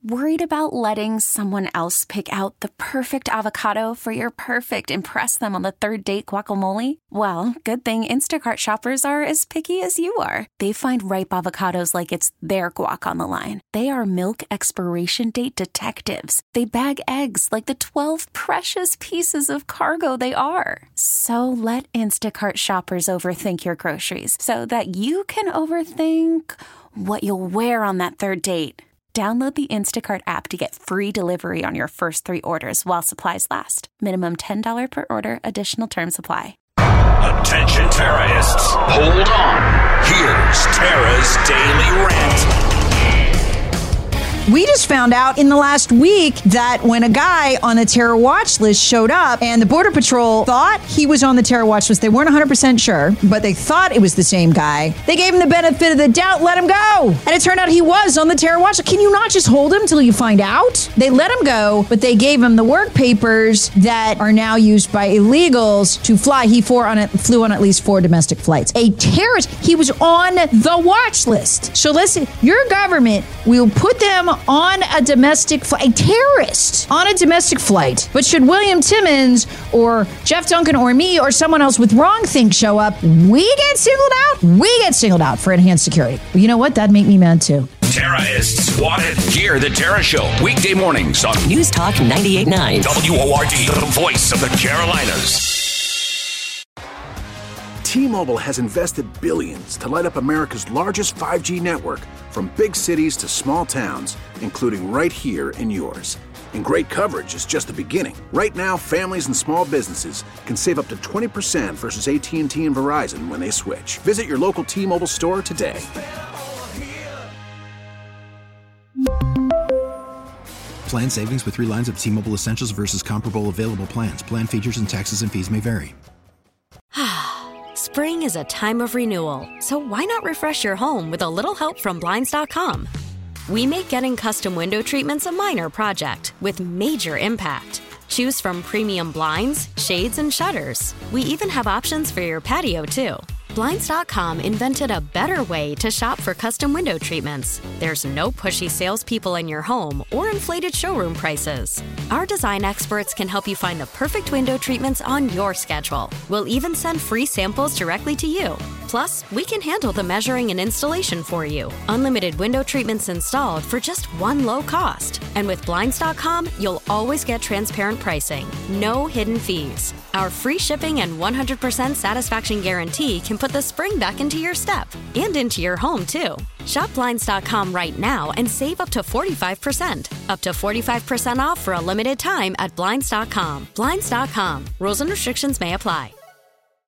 Worried about letting someone else pick out the perfect avocado for your perfect impress them on the third date guacamole? Well, good thing Instacart shoppers are as picky as you are. They find ripe avocados like it's their guac on the line. They are milk expiration date detectives. They bag eggs like the 12 precious pieces of cargo they are. So let Instacart shoppers overthink your groceries so that you can overthink what you'll wear on that third date. Download the Instacart app to get free delivery on your first 3 orders while supplies last. Minimum $10 per order. Additional terms apply. Attention terrorists. Hold on. Here's Tara's Daily Rant. We just found out in the last week that when a guy on the terror watch list showed up and the Border Patrol thought he was on the terror watch list, they weren't 100% sure, but they thought it was the same guy. They gave him the benefit of the doubt, let him go. And it turned out he was on the terror watch list. Can you not just hold him till you find out? They let him go, but they gave him the work papers that are now used by illegals to fly. He flew on at least 4 domestic flights. A terrorist. He was on the watch list. So listen, your government will put them on a domestic flight, a terrorist on a domestic flight. But should William Timmons or Jeff Duncan or me or someone else with wrong think show up, we get singled out? We get singled out for enhanced security. Well, you know what? That'd make me mad too. Tara is swatted. Hear the Tara Show weekday mornings on News Talk 98.9. WORD, the voice of the Carolinas. T-Mobile has invested billions to light up America's largest 5G network, from big cities to small towns, including right here in yours. And great coverage is just the beginning. Right now, families and small businesses can save up to 20% versus AT&T and Verizon when they switch. Visit your local T-Mobile store today. Plan savings with 3 lines of T-Mobile Essentials versus comparable available plans. Plan features and taxes and fees may vary. Spring is a time of renewal, so why not refresh your home with a little help from Blinds.com? We make getting custom window treatments a minor project with major impact. Choose from premium blinds, shades, and shutters. We even have options for your patio, too. Blinds.com invented a better way to shop for custom window treatments. There's no pushy salespeople in your home or inflated showroom prices. Our design experts can help you find the perfect window treatments on your schedule. We'll even send free samples directly to you. Plus, we can handle the measuring and installation for you. Unlimited window treatments installed for just one low cost. And with Blinds.com, you'll always get transparent pricing. No hidden fees. Our free shipping and 100% satisfaction guarantee can put the spring back into your step and into your home, too. Shop Blinds.com right now and save up to 45%. Up to 45% off for a limited time at Blinds.com. Blinds.com. Rules and restrictions may apply.